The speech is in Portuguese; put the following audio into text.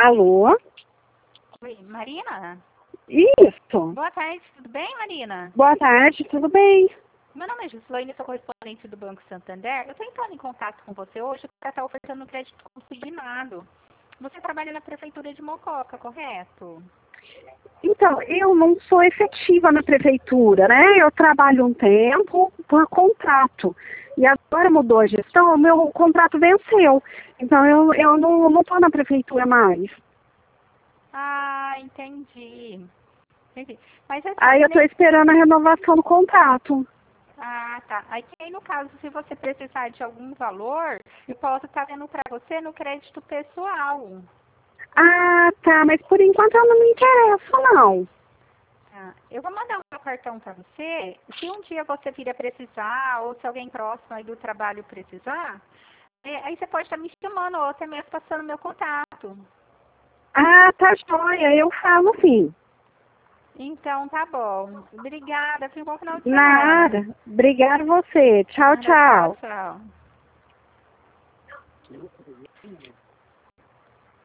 Alô? Oi, Marina? Isso. Boa tarde, tudo bem, Marina? Boa tarde, tudo bem? Meu nome é Gislaine, sou correspondente do Banco Santander. Eu estou entrando em contato com você hoje para estar ofertando crédito consignado. Você trabalha na Prefeitura de Mococa, correto? Então, eu não sou efetiva na prefeitura, né? Eu trabalho um tempo por contrato. E agora mudou a gestão, o meu contrato venceu. Então, eu não estou na prefeitura mais. Ah, entendi. Entendi. Mas assim, Aí eu estou esperando a renovação do contrato. Ah, tá. Aí, no caso, se você precisar de algum valor, eu posso estar vendo para você no crédito pessoal. Ah, tá, mas por enquanto eu não me interesso, não. Tá. Eu vou mandar o meu cartão para você. Se um dia você vir a precisar, ou se alguém próximo aí do trabalho precisar, aí você pode estar me chamando, ou até mesmo passando meu contato. Ah, tá joia, eu falo sim. Então, tá bom. Obrigada. Fique um bom final de semana. Nada. Obrigada a você. Tchau, Nada, tchau, tchau. tchau.